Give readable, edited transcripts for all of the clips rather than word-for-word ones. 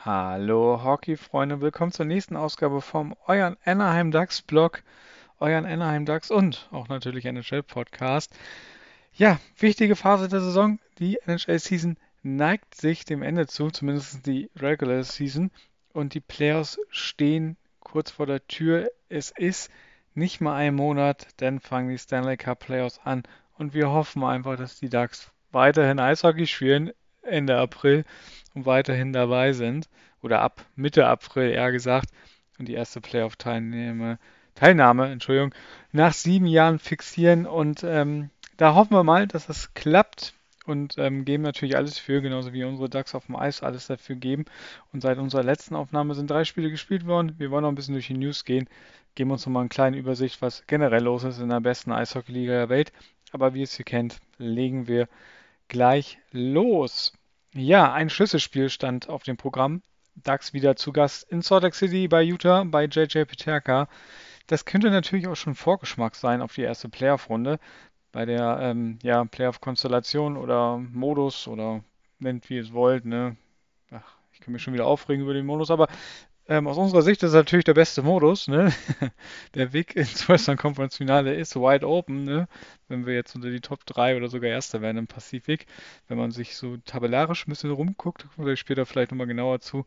Hallo Hockey-Freunde, willkommen zur nächsten Ausgabe vom euren Anaheim Ducks Blog, euren Anaheim Ducks und auch natürlich NHL Podcast. Ja, wichtige Phase der Saison. Die NHL Season neigt sich dem Ende zu, zumindest die Regular Season. Und die Playoffs stehen kurz vor der Tür. Es ist nicht mal ein Monat, dann fangen die Stanley Cup Playoffs an. Und wir hoffen einfach, dass die Ducks weiterhin Eishockey spielen Ende April und weiterhin dabei sind. Oder ab Mitte April eher gesagt. Und die erste Teilnahme, Entschuldigung, nach 7 Jahren fixieren. Und da hoffen wir mal, dass das klappt und geben natürlich alles für, genauso wie unsere Ducks auf dem Eis alles dafür geben. Und seit unserer letzten Aufnahme sind 3 Spiele gespielt worden. Wir wollen noch ein bisschen durch die News gehen, geben uns nochmal eine kleine Übersicht, was generell los ist in der besten Eishockey-Liga der Welt. Aber wie ihr es hier kennt, legen wir gleich los. Ja, ein Schlüsselspiel stand auf dem Programm. Ducks wieder zu Gast in Salt Lake City bei Utah bei JJ Peterka. Das könnte natürlich auch schon Vorgeschmack sein auf die erste Playoff-Runde bei der ja, Playoff-Konstellation oder Modus oder nennt wie ihr es wollt. Ne? Ach, ich kann mich schon wieder aufregen über den Modus, aber aus unserer Sicht ist es natürlich der beste Modus. Ne? Der Weg ins Western Conference Finale ist wide open. Ne? Wenn wir jetzt unter die Top 3 oder sogar Erster werden im Pazifik, wenn man sich so tabellarisch ein bisschen rumguckt, oder ich später vielleicht nochmal genauer zu,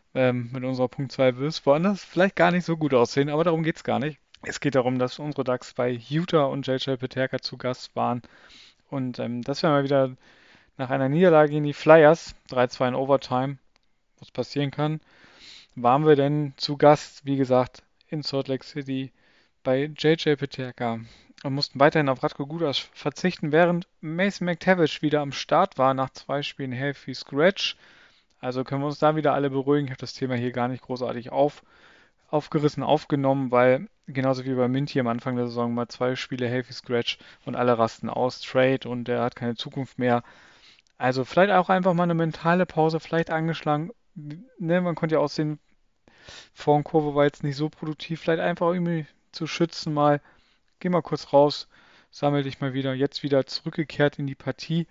mit unserer Punkt 2 wird es woanders vielleicht gar nicht so gut aussehen, aber darum geht es gar nicht. Es geht darum, dass unsere Ducks bei Utah und JJ Peterka zu Gast waren. Und das wäre mal wieder nach einer Niederlage gegen die Flyers, 3-2 in Overtime, was passieren kann, waren wir denn zu Gast, wie gesagt, in Salt Lake City bei JJ Peterka und mussten weiterhin auf Radko Gudas verzichten, während Mason McTavish wieder am Start war nach 2 Spielen Healthy Scratch. Also können wir uns da wieder alle beruhigen. Ich habe das Thema hier gar nicht großartig aufgerissen, aufgenommen, weil genauso wie bei Minty am Anfang der Saison mal 2 Spiele Healthy Scratch und alle rasten aus, Trade und der hat keine Zukunft mehr. Also vielleicht auch einfach mal eine mentale Pause, vielleicht angeschlagen. Ne, man konnte ja auch sehen, Formkurve war jetzt nicht so produktiv. Vielleicht einfach irgendwie zu schützen mal. Geh mal kurz raus, sammel dich mal wieder. Jetzt wieder zurückgekehrt in die Partie.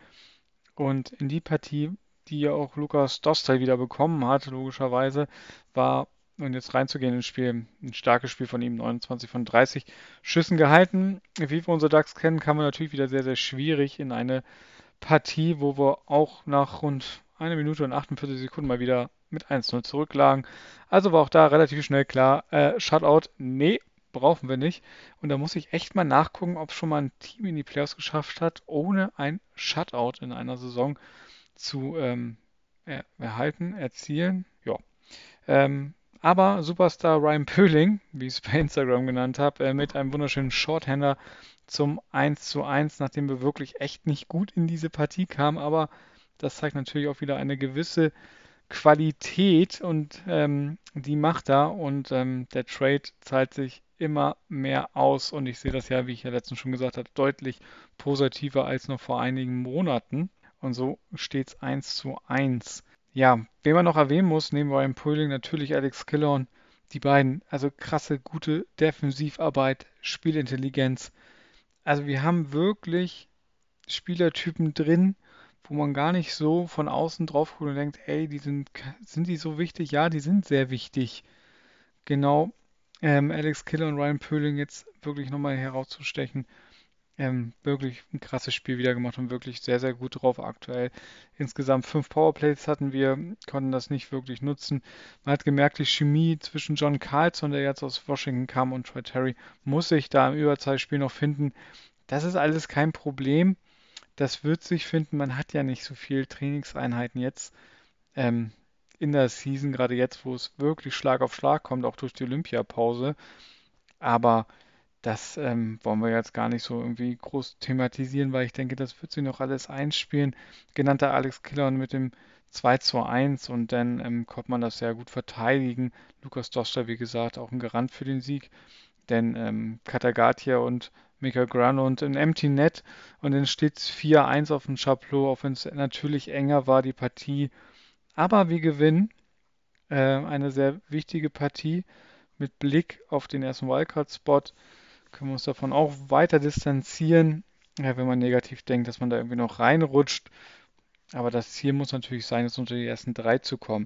Und in die Partie, die ja auch Lukas Dostal wieder bekommen hat, logischerweise, war, und jetzt reinzugehen ins Spiel, ein starkes Spiel von ihm, 29 von 30 Schüssen gehalten. Wie wir unsere Ducks kennen, kam man natürlich wieder sehr, sehr schwierig in eine Partie, wo wir auch nach rund 1 Minute und 48 Sekunden mal wieder mit 1:0 zurücklagen. Also war auch da relativ schnell klar, Shutout, nee, brauchen wir nicht. Und da muss ich echt mal nachgucken, ob schon mal ein Team in die Playoffs geschafft hat, ohne ein Shutout in einer Saison zu erhalten, erzielen. Ja. Aber Superstar Ryan Pöhling, wie ich es bei Instagram genannt habe, mit einem wunderschönen Shorthander zum 1:1, nachdem wir wirklich echt nicht gut in diese Partie kamen. Aber das zeigt natürlich auch wieder eine gewisse Qualität und die macht da und der Trade zahlt sich immer mehr aus und ich sehe das ja, wie ich ja letztens schon gesagt habe, deutlich positiver als noch vor einigen Monaten und so steht es 1:1. Ja, wen man noch erwähnen muss, neben Ryan Poehling natürlich Alex Killorn, die beiden, also krasse, gute Defensivarbeit, Spielintelligenz. Also wir haben wirklich Spielertypen drin, wo man gar nicht so von außen drauf guckt und denkt, ey, sind die so wichtig? Ja, die sind sehr wichtig. Genau, Alex Killer und Ryan Poehling jetzt wirklich nochmal herauszustechen. Wirklich ein krasses Spiel wieder gemacht und wirklich sehr, sehr gut drauf aktuell. Insgesamt 5 Powerplays hatten wir, konnten das nicht wirklich nutzen. Man hat gemerkt, die Chemie zwischen John Carlson, der jetzt aus Washington kam, und Troy Terry muss sich da im Überzahlspiel noch finden. Das ist alles kein Problem. Das wird sich finden. Man hat ja nicht so viel Trainingseinheiten jetzt ähm, in der Season, gerade jetzt, wo es wirklich Schlag auf Schlag kommt, auch durch die Olympiapause. Aber das wollen wir jetzt gar nicht so irgendwie groß thematisieren, weil ich denke, das wird sich noch alles einspielen. Genannter Alex Killorn mit dem 2:1 und dann konnte man das sehr gut verteidigen. Lukas Doster, wie gesagt, auch ein Garant für den Sieg, denn Katagatia und Mikael Granlund ein Empty Net und dann steht es 4:1 auf dem Chapeau, auch wenn es natürlich enger war, die Partie. Aber wir gewinnen eine sehr wichtige Partie mit Blick auf den ersten Wildcard-Spot. Können wir uns davon auch weiter distanzieren, ja, wenn man negativ denkt, dass man da irgendwie noch reinrutscht. Aber das Ziel muss natürlich sein, jetzt unter die ersten 3 zu kommen.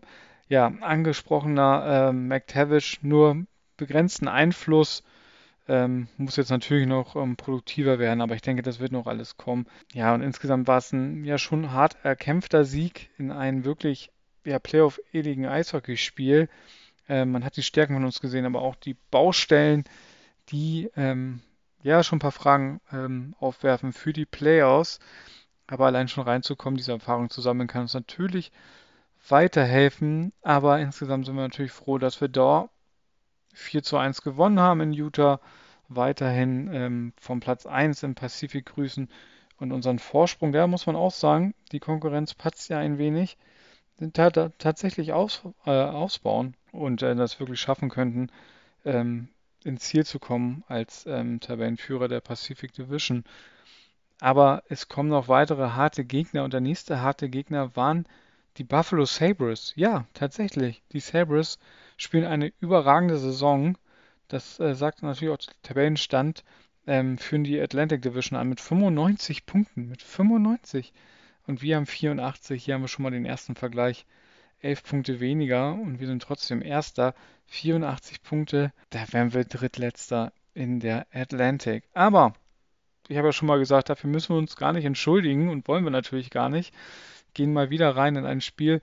Ja, angesprochener McTavish nur begrenzten Einfluss, muss jetzt natürlich noch produktiver werden, aber ich denke, das wird noch alles kommen. Ja, und insgesamt war es ein ja schon hart erkämpfter Sieg in einem wirklich ja, Playoff-ähnlichen Eishockeyspiel. Man hat die Stärken von uns gesehen, aber auch die Baustellen, die ja schon ein paar Fragen aufwerfen für die Playoffs. Aber allein schon reinzukommen, diese Erfahrung zu sammeln, kann uns natürlich weiterhelfen. Aber insgesamt sind wir natürlich froh, dass wir da 4:1 gewonnen haben in Utah. Weiterhin vom Platz 1 im Pazifik grüßen und unseren Vorsprung, der muss man auch sagen, die Konkurrenz patzt ja ein wenig, sind tatsächlich ausbauen und das wirklich schaffen könnten, ähm, ins Ziel zu kommen als Tabellenführer der Pacific Division. Aber es kommen noch weitere harte Gegner und der nächste harte Gegner waren die Buffalo Sabres. Ja, tatsächlich. Die Sabres spielen eine überragende Saison. Das sagt natürlich auch der Tabellenstand. Führen die Atlantic Division an mit 95 Punkten. Mit 95. Und wir haben 84. Hier haben wir schon mal den ersten Vergleich. 11 Punkte weniger und wir sind trotzdem Erster. 84 Punkte. Da wären wir Drittletzter in der Atlantic. Aber ich habe ja schon mal gesagt, dafür müssen wir uns gar nicht entschuldigen und wollen wir natürlich gar nicht. Gehen mal wieder rein in ein Spiel,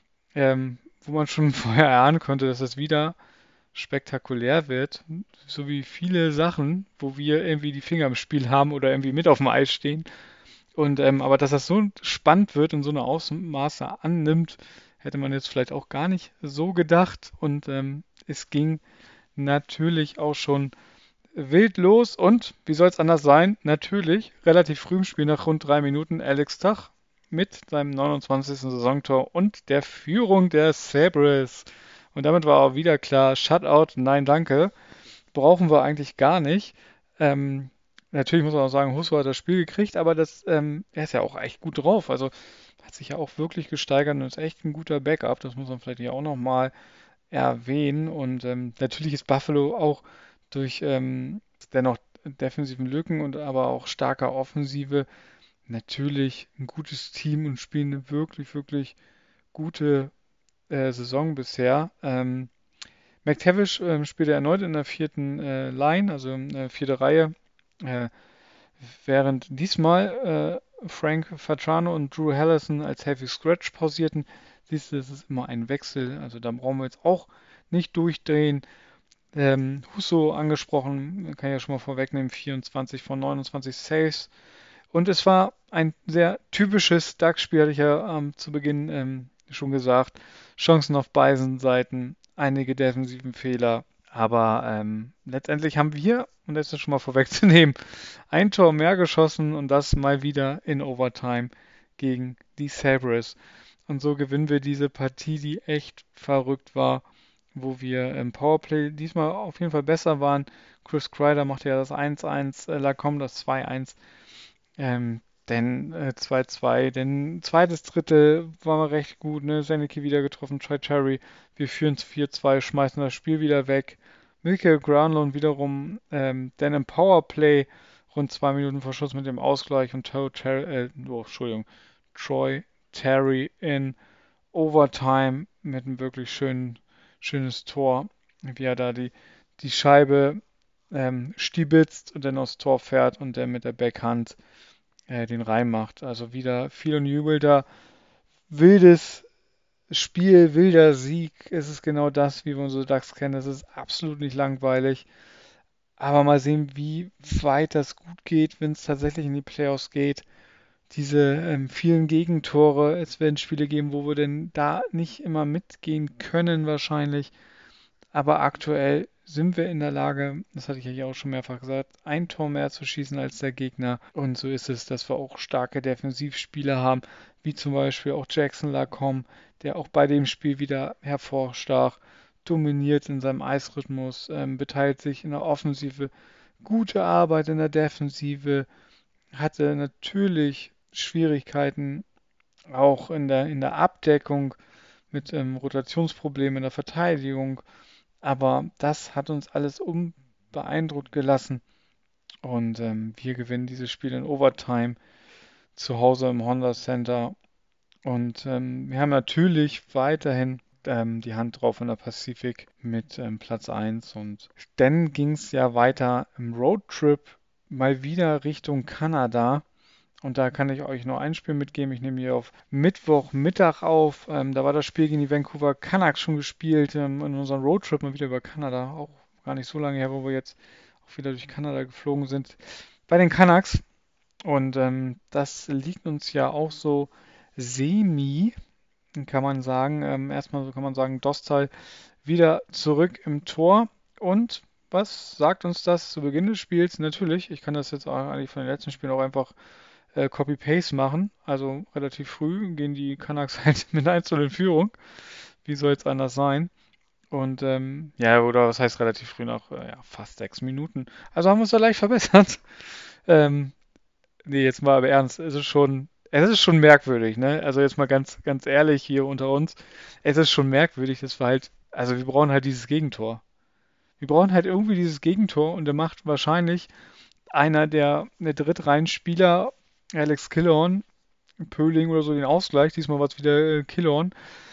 wo man schon vorher erahnen konnte, dass es wieder spektakulär wird. So wie viele Sachen, wo wir irgendwie die Finger im Spiel haben oder irgendwie mit auf dem Eis stehen. Und aber dass das so spannend wird und so eine Ausmaße annimmt, hätte man jetzt vielleicht auch gar nicht so gedacht. Und es ging natürlich auch schon wild los und, wie soll es anders sein, natürlich, relativ früh im Spiel nach rund 3 Minuten Alex Tach mit seinem 29. Saisontor und der Führung der Sabres. Und damit war auch wieder klar, Shutout, nein danke, brauchen wir eigentlich gar nicht. Ähm, Natürlich muss man auch sagen, Husso hat das Spiel gekriegt, aber er ist ja auch echt gut drauf. Also hat sich ja auch wirklich gesteigert und ist echt ein guter Backup. Das muss man vielleicht hier auch nochmal erwähnen. Und natürlich ist Buffalo auch durch dennoch defensiven Lücken und aber auch starker Offensive natürlich ein gutes Team und spielen eine wirklich, wirklich gute Saison bisher. McTavish spielte erneut in der vierten Line, also vierte Reihe, äh, während diesmal Frank Fatrano und Drew Hellerson als Heavy Scratch pausierten. Siehst du, das ist immer ein Wechsel, also da brauchen wir jetzt auch nicht durchdrehen. Husso angesprochen, kann ich ja schon mal vorwegnehmen, 24 von 29 Saves. Und es war ein sehr typisches Ducks-Spiel, hatte ich ja zu Beginn schon gesagt. Chancen auf beiden Seiten, einige defensiven Fehler. Aber letztendlich haben wir, und das ist schon mal vorwegzunehmen, ein Tor mehr geschossen und das mal wieder in Overtime gegen die Sabres. Und so gewinnen wir diese Partie, die echt verrückt war, wo wir im Powerplay diesmal auf jeden Fall besser waren. Chris Kreider machte ja das 1:1, Lacombe das 2:1. Dann 2:2. Dann zweites Drittel waren wir recht gut. Ne? Zanicki wieder getroffen, Troy Terry. Wir führen 4:2, schmeißen das Spiel wieder weg. Michael Granlund wiederum dann im Powerplay rund 2 Minuten vor Schluss mit dem Ausgleich und Troy Terry in Overtime mit einem wirklich schönes Tor, wie er da die Scheibe stibitzt und dann aufs Tor fährt und dann mit der Backhand den reinmacht. Also wieder viel und Jubel da. Wildes Spiel, wilder Sieg. Es ist genau das, wie wir unsere Ducks kennen. Es ist absolut nicht langweilig. Aber mal sehen, wie weit das gut geht, wenn es tatsächlich in die Playoffs geht. Diese vielen Gegentore. Es werden Spiele geben, wo wir denn da nicht immer mitgehen können wahrscheinlich. Aber aktuell sind wir in der Lage, das hatte ich ja hier auch schon mehrfach gesagt, ein Tor mehr zu schießen als der Gegner. Und so ist es, dass wir auch starke Defensivspieler haben, wie zum Beispiel auch Jackson Lacombe, der auch bei dem Spiel wieder hervorstach, dominiert in seinem Eisrhythmus, beteiligt sich in der Offensive, gute Arbeit in der Defensive, hatte natürlich Schwierigkeiten auch in der Abdeckung mit Rotationsproblemen in der Verteidigung. Aber das hat uns alles unbeeindruckt gelassen. Und wir gewinnen dieses Spiel in Overtime zu Hause im Honda Center. Und wir haben natürlich weiterhin die Hand drauf in der Pacific mit Platz 1. Und dann ging es ja weiter im Roadtrip mal wieder Richtung Kanada. Und da kann ich euch nur ein Spiel mitgeben. Ich nehme hier auf Mittwochmittag auf. Da war das Spiel gegen die Vancouver Canucks schon gespielt. In unserem Roadtrip mal wieder über Kanada. Auch gar nicht so lange her, wo wir jetzt auch wieder durch Kanada geflogen sind. Bei den Canucks. Und das liegt uns ja auch so semi, kann man sagen. Erstmal so kann man sagen, Dostal wieder zurück im Tor. Und was sagt uns das zu Beginn des Spiels? Natürlich, ich kann das jetzt auch eigentlich von den letzten Spielen auch einfach Copy-Paste machen. Also relativ früh gehen die Canucks halt mit 1:0 in Führung. Wie soll es anders sein? Und ja, oder was heißt relativ früh nach ja, fast 6 Minuten. Also haben wir uns da leicht verbessert. Ähm, Nee, jetzt mal aber ernst, es ist schon merkwürdig, ne? Also jetzt mal ganz ehrlich hier unter uns. Es ist schon merkwürdig, dass wir halt, also wir brauchen halt dieses Gegentor. Wir brauchen halt irgendwie dieses Gegentor und der macht wahrscheinlich einer der Drittreihenspieler, Alex Killorn, Pöling oder so, den Ausgleich. Diesmal war es wieder Killorn.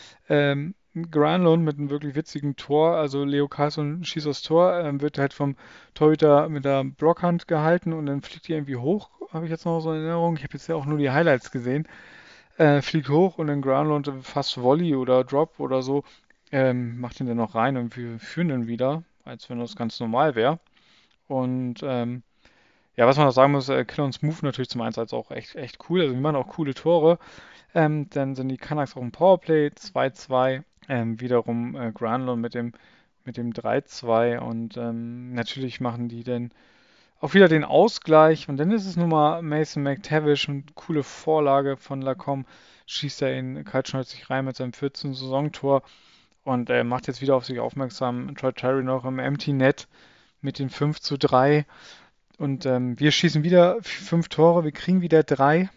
Granlund mit einem wirklich witzigen Tor, also Leo Carlsson schießt aufs Tor, wird halt vom Torhüter mit der Blockhand gehalten und dann fliegt die irgendwie hoch, habe ich jetzt noch so in Erinnerung. Ich habe jetzt ja auch nur die Highlights gesehen. Fliegt hoch und dann Granlund fast Volley oder Drop oder so, macht ihn dann noch rein und wir führen dann wieder, als wenn das ganz normal wäre. Und ja, was man noch sagen muss, Killorns Move natürlich zum 1 auch echt cool. Also wir machen auch coole Tore. Dann sind die Canucks auch im Powerplay 2:2. Wiederum Granlund mit dem 3:2 und natürlich machen die dann auch wieder den Ausgleich und dann ist es nun mal Mason McTavish und coole Vorlage von Lacombe, schießt er in kaltschnäuzig rein mit seinem 14. Saisontor und macht jetzt wieder auf sich aufmerksam. Troy Terry noch im Empty Net mit den 5:3 und wir schießen wieder 5 Tore, wir kriegen wieder 3.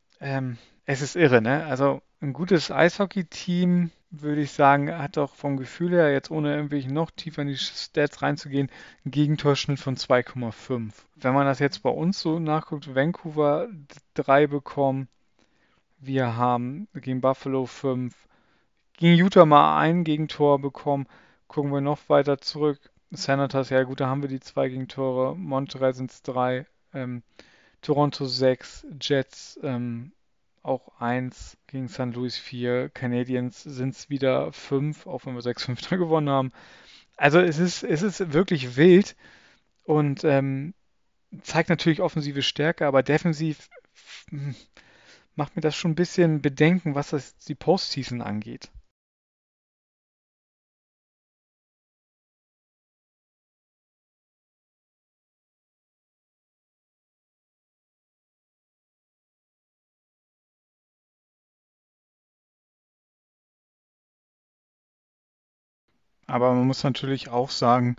Es ist irre, ne? Also ein gutes Eishockey-Team, würde ich sagen, hat doch vom Gefühl her, jetzt ohne irgendwie noch tiefer in die Stats reinzugehen, einen Gegentorschnitt von 2,5. Wenn man das jetzt bei uns so nachguckt, Vancouver 3 bekommen, wir haben gegen Buffalo 5, gegen Utah mal ein Gegentor bekommen, gucken wir noch weiter zurück. Senators, ja gut, da haben wir die 2 Gegentore, Montreal sind es 3, Toronto 6, Jets auch 1 gegen St. Louis 4. Canadiens sind es wieder 5, auch wenn wir 6:5 da gewonnen haben. Also es ist wirklich wild und zeigt natürlich offensive Stärke, aber defensiv hm, macht mir das schon ein bisschen Bedenken, was die Postseason angeht. Aber man muss natürlich auch sagen,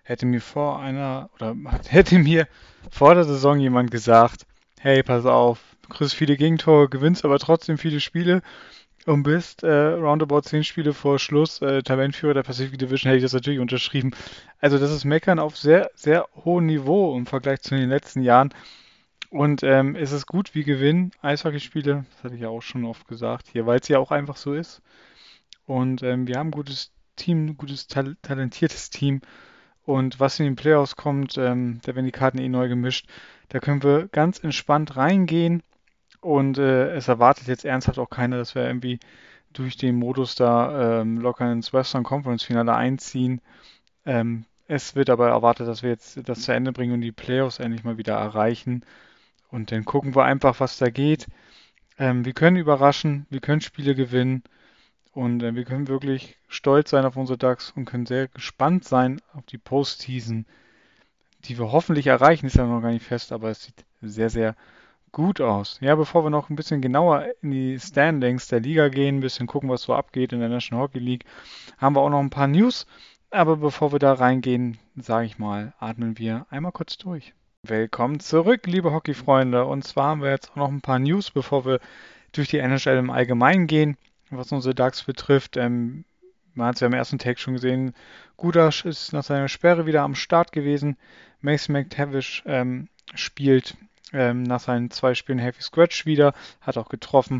hätte mir vor der Saison jemand gesagt, hey, pass auf, du kriegst viele Gegentore, gewinnst aber trotzdem viele Spiele und bist roundabout 10 Spiele vor Schluss Tabellenführer der Pacific Division, hätte ich das natürlich unterschrieben. Also das ist Meckern auf sehr, sehr hohem Niveau im Vergleich zu den letzten Jahren. Und es ist gut wie Gewinn, Eishockeyspiele, das hatte ich ja auch schon oft gesagt hier, weil es ja auch einfach so ist. Und wir haben ein gutes Team, ein gutes, talentiertes Team. Und was in den Playoffs kommt, da werden die Karten eh neu gemischt. Da können wir ganz entspannt reingehen. Und es erwartet jetzt ernsthaft auch keiner, dass wir irgendwie durch den Modus da locker ins Western Conference Finale einziehen. Es wird aber erwartet, dass wir jetzt das zu Ende bringen und die Playoffs endlich mal wieder erreichen. Und dann gucken wir einfach, was da geht. Wir können überraschen, wir können Spiele gewinnen. Und wir können wirklich stolz sein auf unsere Ducks und können sehr gespannt sein auf die Postseason, die wir hoffentlich erreichen. Ist ja noch gar nicht fest, aber es sieht sehr, sehr gut aus. Ja, bevor wir noch ein bisschen genauer in die Standings der Liga gehen, ein bisschen gucken, was so abgeht in der National Hockey League, haben wir auch noch ein paar News. Aber bevor wir da reingehen, sage ich mal, atmen wir einmal kurz durch. Willkommen zurück, liebe Hockeyfreunde. Und zwar haben wir jetzt auch noch ein paar News, bevor wir durch die NHL im Allgemeinen gehen. Was unsere Ducks betrifft, man hat es ja im ersten Take schon gesehen, Gudas ist nach seiner Sperre wieder am Start gewesen. Mason McTavish spielt nach seinen 2 Spielen Heavy Scratch wieder, hat auch getroffen,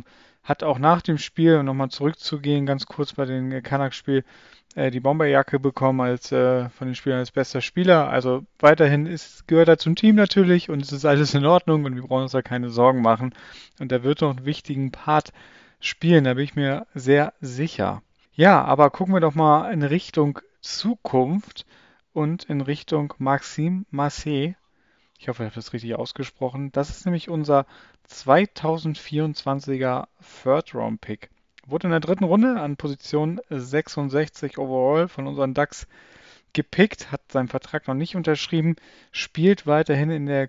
hat auch nach dem Spiel, um nochmal zurückzugehen, ganz kurz bei dem Canucks-Spiel, die Bomberjacke bekommen als von den Spielern als bester Spieler. Also weiterhin gehört er zum Team natürlich und es ist alles in Ordnung und wir brauchen uns da keine Sorgen machen. Und er wird noch einen wichtigen Part spielen, da bin ich mir sehr sicher. Ja, aber gucken wir doch mal in Richtung Zukunft und in Richtung Maxime Massé. Ich hoffe, ich habe das richtig ausgesprochen. Das ist nämlich unser 2024er Third-Round-Pick. Wurde in der dritten Runde an Position 66 overall von unseren Ducks gepickt, hat seinen Vertrag noch nicht unterschrieben, spielt weiterhin in der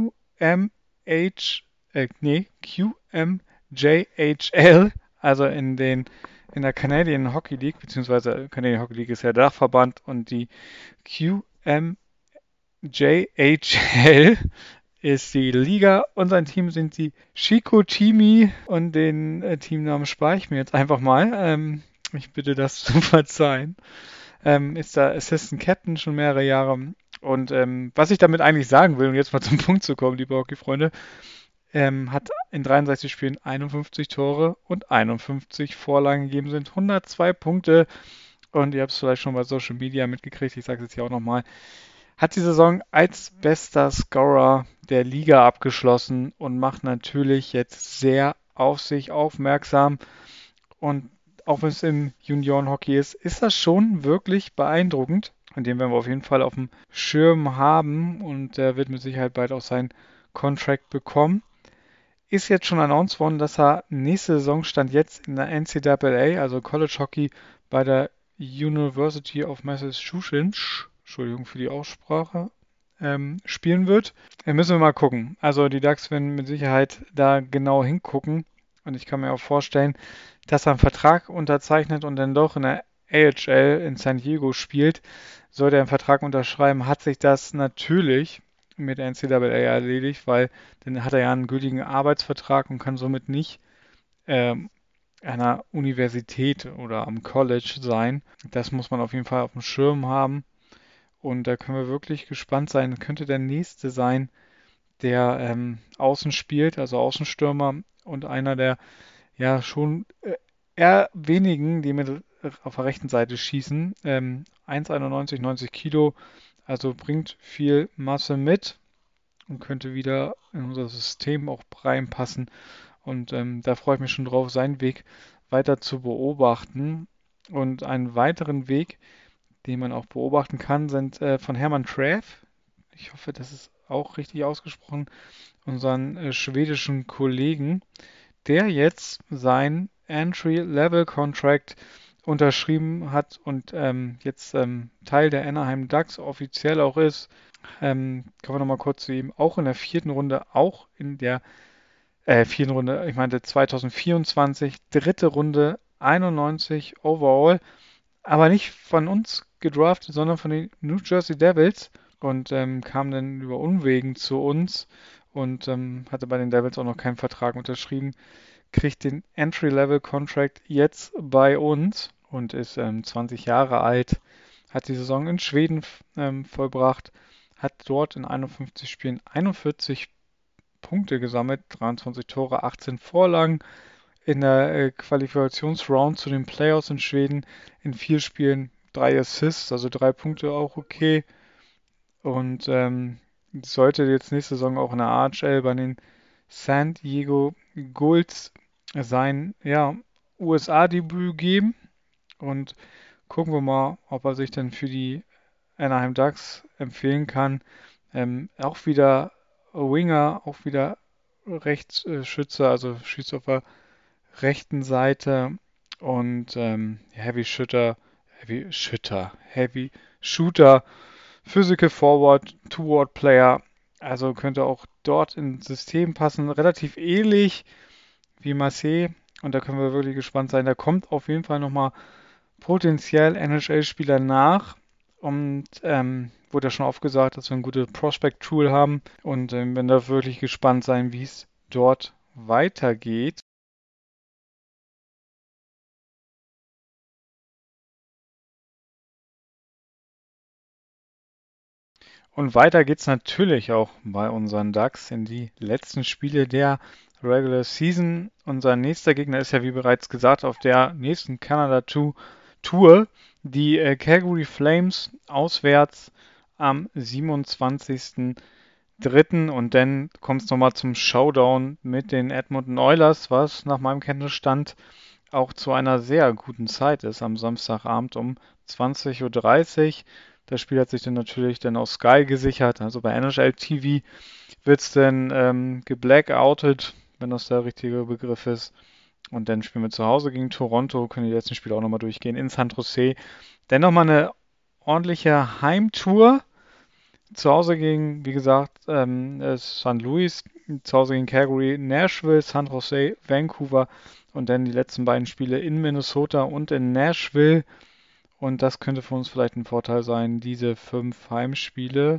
QMJHL, also in der Canadian Hockey League, beziehungsweise Canadian Hockey League ist ja der Dachverband und die QMJHL ist die Liga. Unser Team sind die Chicoutimi und den Teamnamen spare ich mir jetzt einfach mal. Ich bitte das zu verzeihen. Ist da Assistant Captain schon mehrere Jahre. Und was ich damit eigentlich sagen will, um jetzt mal zum Punkt zu kommen, liebe Hockey-Freunde, hat in 63 Spielen 51 Tore und 51 Vorlagen gegeben, sind 102 Punkte. Und ihr habt es vielleicht schon bei Social Media mitgekriegt, ich sage es jetzt hier auch nochmal, hat die Saison als bester Scorer der Liga abgeschlossen und macht natürlich jetzt sehr auf sich aufmerksam. Und auch wenn es im Juniorenhockey ist, ist das schon wirklich beeindruckend. Und den werden wir auf jeden Fall auf dem Schirm haben und er wird mit Sicherheit bald auch seinen Contract bekommen. Ist jetzt schon announced worden, dass er nächste Saison stand jetzt in der NCAA, also College Hockey bei der University of Massachusetts, Entschuldigung für die Aussprache, spielen wird. Müssen wir mal gucken. Also die Ducks werden mit Sicherheit da genau hingucken. Und ich kann mir auch vorstellen, dass er einen Vertrag unterzeichnet und dann doch in der AHL in San Diego spielt. Sollte er einen Vertrag unterschreiben, hat sich das natürlich mit der NCAA erledigt, weil dann hat er ja einen gültigen Arbeitsvertrag und kann somit nicht an einer Universität oder am College sein. Das muss man auf jeden Fall auf dem Schirm haben. Und da können wir wirklich gespannt sein. Könnte der nächste sein, der außen spielt, also Außenstürmer und einer der ja schon eher wenigen, die mit auf der rechten Seite schießen. 1,91, 90 Kilo, also bringt viel Masse mit und könnte wieder in unser System auch reinpassen. Und da freue ich mich schon drauf, seinen Weg weiter zu beobachten. Und einen weiteren Weg, den man auch beobachten kann, sind von Hermann Träf. Ich hoffe, das ist auch richtig ausgesprochen. Unseren schwedischen Kollegen, der jetzt sein Entry-Level-Contract unterschrieben hat und jetzt Teil der Anaheim Ducks offiziell auch ist. Kommen wir nochmal kurz zu ihm. Auch in der vierten Runde, auch in der vierten Runde, ich meinte 2024, dritte Runde, 91 overall, aber nicht von uns gedraftet, sondern von den New Jersey Devils und kam dann über Umwegen zu uns und hatte bei den Devils auch noch keinen Vertrag unterschrieben, kriegt den Entry-Level-Contract jetzt bei uns und ist 20 Jahre alt, hat die Saison in Schweden vollbracht, hat dort in 51 Spielen 41 Punkte gesammelt, 23 Tore, 18 Vorlagen. In der Qualifikationsround zu den Playoffs in Schweden in 4 Spielen 3 Assists, also 3 Punkte auch okay. Und sollte jetzt nächste Saison auch in der AHL bei den San Diego Gulls sein ja, USA-Debüt geben. Und gucken wir mal, ob er sich dann für die Anaheim Ducks empfehlen kann. Auch wieder Winger, auch wieder Rechtsschütze, also schießt auf der rechten Seite und Heavy Shooter, Physical Forward, Two-Ward Player. Also könnte auch dort ins System passen. Relativ ähnlich wie Marseille. Und da können wir wirklich gespannt sein. Da kommt auf jeden Fall nochmal potenziell NHL-Spieler nach. Und wurde ja schon aufgesagt, dass wir ein gutes Prospect-Tool haben. Und bin da wirklich gespannt sein, wie es dort weitergeht. Und weiter geht's natürlich auch bei unseren Ducks in die letzten Spiele der Regular Season. Unser nächster Gegner ist ja, wie bereits gesagt, auf der nächsten Canada Tour die Calgary Flames auswärts am 27.03. Und dann kommt es nochmal zum Showdown mit den Edmonton Oilers, was nach meinem Kenntnisstand auch zu einer sehr guten Zeit ist, am Samstagabend um 20:30 Uhr. Das Spiel hat sich dann natürlich dann auf Sky gesichert. Also bei NHL TV wird es dann geblackoutet, wenn das der richtige Begriff ist. Und dann spielen wir zu Hause gegen Toronto, können die letzten Spiele auch nochmal durchgehen in San Jose. Dann nochmal eine ordentliche Heimtour. Zu Hause gegen, wie gesagt, St. Louis, zu Hause gegen Calgary, Nashville, San Jose, Vancouver und dann die letzten beiden Spiele in Minnesota und in Nashville. Und das könnte für uns vielleicht ein Vorteil sein, diese 5 Heimspiele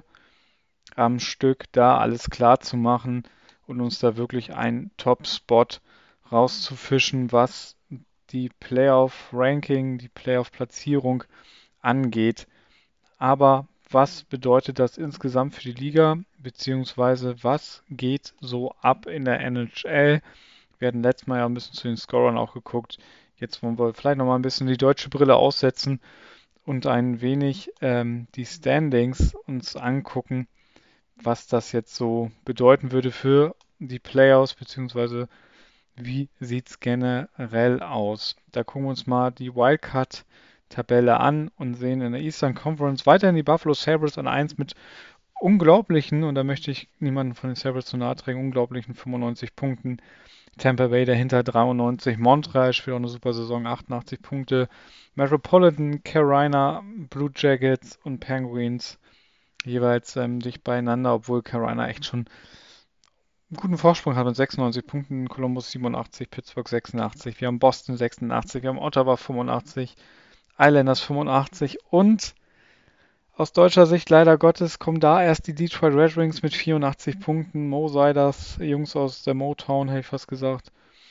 am Stück da alles klar zu machen und uns da wirklich einen Top-Spot rauszufischen, was die Playoff-Ranking, die Playoff-Platzierung angeht. Aber was bedeutet das insgesamt für die Liga, beziehungsweise was geht so ab in der NHL? Wir hatten letztes Mal ja ein bisschen zu den Scorern auch geguckt. Jetzt wollen wir vielleicht nochmal ein bisschen die deutsche Brille aussetzen und ein wenig die Standings uns angucken, was das jetzt so bedeuten würde für die Playoffs, beziehungsweise wie sieht es generell aus. Da gucken wir uns mal die Wildcard-Tabelle an und sehen in der Eastern Conference weiterhin die Buffalo Sabres an 1 mit unglaublichen, und da möchte ich niemanden von den Sabres zu nahe treten, unglaublichen 95 Punkten. Tampa Bay dahinter 93, Montreal spielt auch eine super Saison, 88 Punkte. Metropolitan, Carolina, Blue Jackets und Penguins jeweils dicht beieinander, obwohl Carolina echt schon einen guten Vorsprung hat mit 96 Punkten, Columbus 87, Pittsburgh 86, wir haben Boston 86, wir haben Ottawa 85, Islanders 85 und aus deutscher Sicht leider Gottes kommen da erst die Detroit Red Wings mit 84 Punkten, Mo Seiders, Jungs aus der Motown, hätte ich fast gesagt,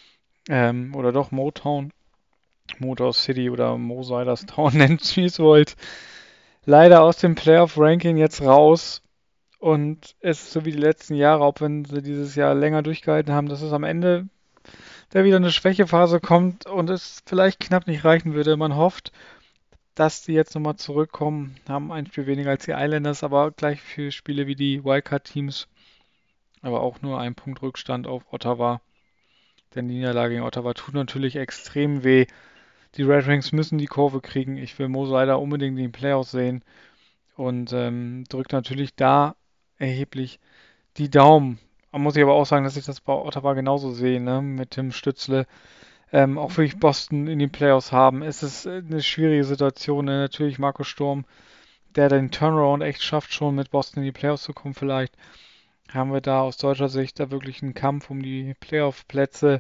oder doch Motown, Motor City oder Mo Seiders Town, nennt wie es wollt, leider aus dem Playoff-Ranking jetzt raus. Und es ist so wie die letzten Jahre, auch wenn sie dieses Jahr länger durchgehalten haben, dass es am Ende da wieder eine Schwächephase kommt und es vielleicht knapp nicht reichen würde. Man hofft, dass die jetzt nochmal zurückkommen, haben ein Spiel weniger als die Islanders, aber gleich viele Spiele wie die Wildcard-Teams, aber auch nur ein Punkt Rückstand auf Ottawa. Denn die Niederlage gegen Ottawa tut natürlich extrem weh. Die Red Wings müssen die Kurve kriegen. Ich will Mo Seider unbedingt in den Playoffs sehen und drückt natürlich da erheblich die Daumen. Man muss ich aber auch sagen, dass ich das bei Ottawa genauso sehe, ne? Mit Tim Stützle. Auch will ich Boston in den Playoffs haben. Es ist eine schwierige Situation. Ne? Natürlich Marco Sturm, der den Turnaround echt schafft, schon mit Boston in die Playoffs zu kommen. Vielleicht haben wir da aus deutscher Sicht da wirklich einen Kampf um die Playoff-Plätze.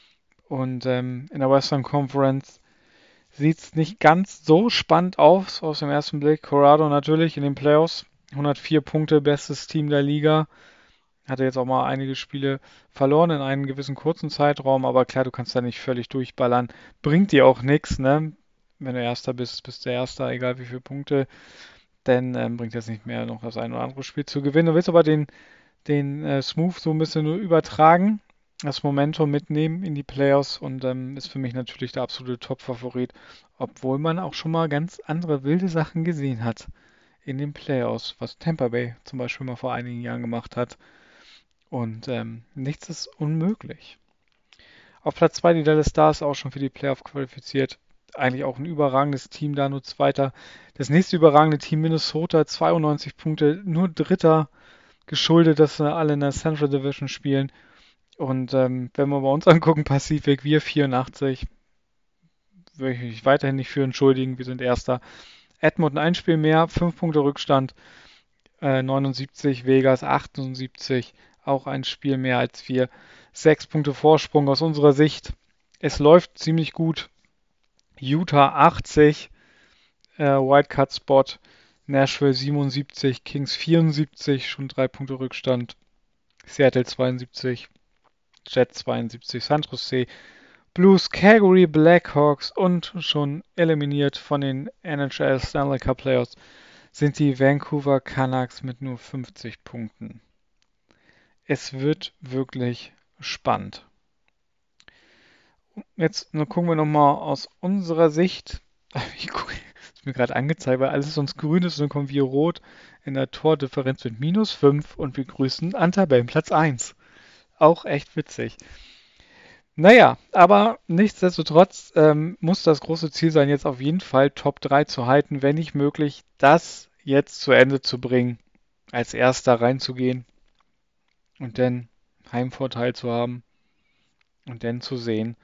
Und in der Western Conference sieht es nicht ganz so spannend aus dem ersten Blick. Colorado natürlich in den Playoffs. 104 Punkte, bestes Team der Liga. Hatte jetzt auch mal einige Spiele verloren in einem gewissen kurzen Zeitraum, aber klar, du kannst da nicht völlig durchballern. Bringt dir auch nichts, ne? Wenn du Erster bist, bist du Erster, egal wie viele Punkte. Denn bringt jetzt nicht mehr, noch das ein oder andere Spiel zu gewinnen. Du willst aber den Smooth so ein bisschen nur übertragen, das Momentum mitnehmen in die Playoffs und ist für mich natürlich der absolute Top-Favorit, obwohl man auch schon mal ganz andere wilde Sachen gesehen hat in den Playoffs, was Tampa Bay zum Beispiel mal vor einigen Jahren gemacht hat. Und nichts ist unmöglich. Auf Platz 2 die Dallas Stars auch schon für die Playoff qualifiziert. Eigentlich auch ein überragendes Team, da nur Zweiter. Das nächste überragende Team Minnesota, 92 Punkte, nur Dritter, geschuldet, dass wir alle in der Central Division spielen. Und wenn wir bei uns angucken, Pacific, wir 84, würde ich mich weiterhin nicht für entschuldigen, wir sind Erster. Edmonton ein Spiel mehr, 5 Punkte Rückstand, 79, Vegas 78, auch ein Spiel mehr als wir. 6 Punkte Vorsprung aus unserer Sicht. Es läuft ziemlich gut. Utah 80, Wildcard-Spot. Nashville 77, Kings 74, schon 3 Punkte Rückstand. Seattle 72, Jets 72, San Jose, Blues, Calgary, Blackhawks und schon eliminiert von den NHL Stanley Cup Playoffs sind die Vancouver Canucks mit nur 50 Punkten. Es wird wirklich spannend. Jetzt gucken wir nochmal aus unserer Sicht. Ist mir gerade angezeigt, weil alles sonst grün ist und dann kommen wir rot in der Tordifferenz mit -5 und wir grüßen an Tabellenplatz 1. Auch echt witzig. Naja, aber nichtsdestotrotz muss das große Ziel sein, jetzt auf jeden Fall Top 3 zu halten, wenn nicht möglich, das jetzt zu Ende zu bringen, als Erster reinzugehen und dann Heimvorteil zu haben und dann zu sehen,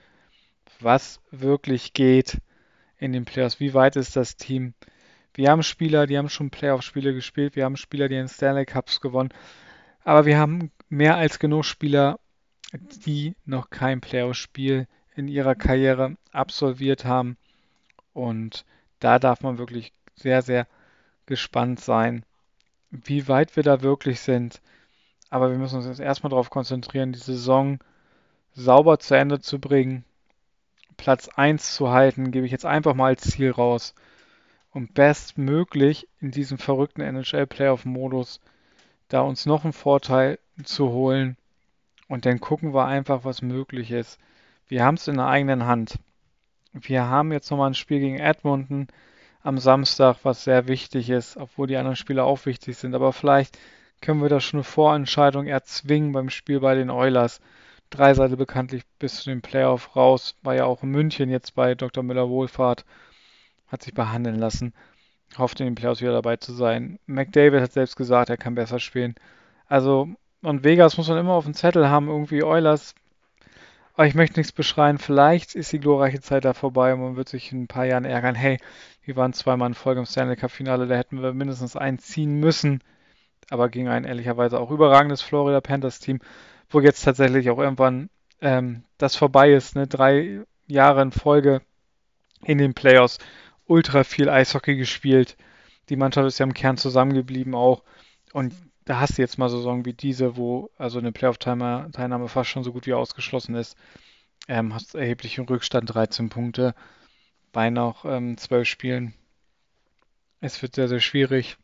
was wirklich geht in den Playoffs. Wie weit ist das Team? Wir haben Spieler, die haben schon Playoff-Spiele gespielt. Wir haben Spieler, die den Stanley Cups gewonnen. Aber wir haben mehr als genug Spieler, die noch kein Playoff-Spiel in ihrer Karriere absolviert haben. Und da darf man wirklich sehr, sehr gespannt sein, wie weit wir da wirklich sind. Aber wir müssen uns jetzt erstmal darauf konzentrieren, die Saison sauber zu Ende zu bringen. Platz 1 zu halten, gebe ich jetzt einfach mal als Ziel raus. Und bestmöglich in diesem verrückten NHL-Playoff-Modus da uns noch einen Vorteil zu holen. Und dann gucken wir einfach, was möglich ist. Wir haben es in der eigenen Hand. Wir haben jetzt nochmal ein Spiel gegen Edmonton am Samstag, was sehr wichtig ist, obwohl die anderen Spiele auch wichtig sind. Aber vielleicht können wir da schon eine Vorentscheidung erzwingen beim Spiel bei den Oilers. Dreiseite bekanntlich bis zu den Playoff raus, war ja auch in München jetzt bei Dr. Müller-Wohlfahrt, hat sich behandeln lassen, hofft in den Playoffs wieder dabei zu sein. McDavid hat selbst gesagt, er kann besser spielen. Also, und Vegas muss man immer auf dem Zettel haben, irgendwie Oilers. Aber ich möchte nichts beschreien, vielleicht ist die glorreiche Zeit da vorbei und man wird sich in ein paar Jahren ärgern, hey, wir waren zweimal in Folge im Stanley Cup Finale, da hätten wir mindestens einen ziehen müssen, aber gegen ein ehrlicherweise auch überragendes Florida Panthers Team, wo jetzt tatsächlich auch irgendwann das vorbei ist, ne? 3 Jahre in Folge in den Playoffs, ultra viel Eishockey gespielt, die Mannschaft ist ja im Kern zusammengeblieben auch und da hast du jetzt mal Saison wie diese, wo also eine Playoff-Teilnahme fast schon so gut wie ausgeschlossen ist, hast erheblichen Rückstand, 13 Punkte bei noch 12 Spielen. Es wird sehr, sehr schwierig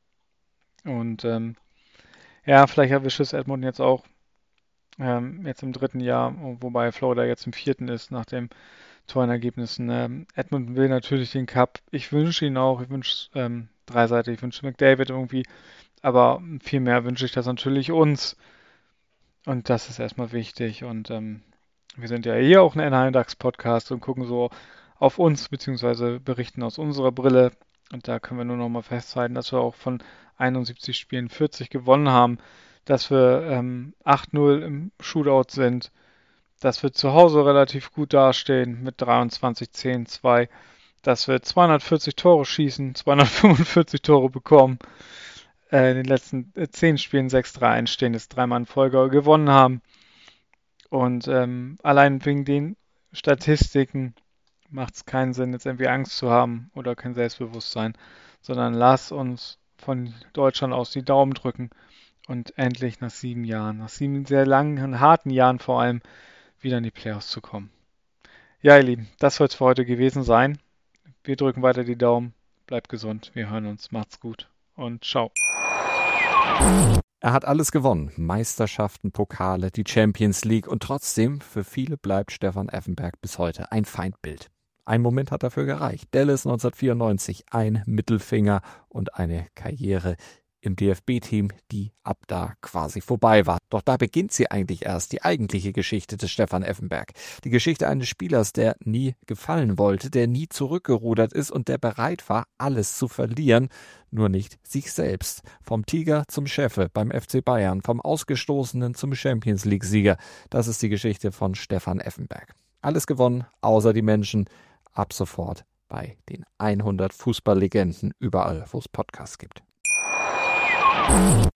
und ja, vielleicht erwischt es Edmonton jetzt auch jetzt im 3. Jahr, wobei Florida jetzt im 4. ist nach den tollen Ergebnissen. Edmonton will natürlich den Cup. Ich wünsche ihn auch. Ich wünsche dreiseitig. Ich wünsche McDavid irgendwie. Aber viel mehr wünsche ich das natürlich uns. Und das ist erstmal wichtig. Und wir sind ja hier auch ein Anaheim Ducks Podcast und gucken so auf uns, beziehungsweise berichten aus unserer Brille. Und da können wir nur noch mal festhalten, dass wir auch von 71 Spielen 40 gewonnen haben, dass wir 8-0 im Shootout sind, dass wir zu Hause relativ gut dastehen mit 23, 10, 2, dass wir 240 Tore schießen, 245 Tore bekommen, in den letzten 10 Spielen 6-3 einstehendes, 3-mal in Folge gewonnen haben. Und allein wegen den Statistiken macht es keinen Sinn, jetzt irgendwie Angst zu haben oder kein Selbstbewusstsein, sondern lass uns von Deutschland aus die Daumen drücken und endlich nach 7 Jahren, nach 7 sehr langen und harten Jahren vor allem, wieder in die Playoffs zu kommen. Ja, ihr Lieben, das soll es für heute gewesen sein. Wir drücken weiter die Daumen. Bleibt gesund. Wir hören uns. Macht's gut und ciao. Er hat alles gewonnen. Meisterschaften, Pokale, die Champions League und trotzdem, für viele bleibt Stefan Effenberg bis heute ein Feindbild. Ein Moment hat dafür gereicht. Dallas 1994, ein Mittelfinger und eine Karriere im DFB-Team, die ab da quasi vorbei war. Doch da beginnt sie eigentlich erst, die eigentliche Geschichte des Stefan Effenberg. Die Geschichte eines Spielers, der nie gefallen wollte, der nie zurückgerudert ist und der bereit war, alles zu verlieren, nur nicht sich selbst. Vom Tiger zum Chefe beim FC Bayern, vom Ausgestoßenen zum Champions-League-Sieger. Das ist die Geschichte von Stefan Effenberg. Alles gewonnen, außer die Menschen. Ab sofort bei den 100 Fußballlegenden, überall, wo es Podcasts gibt.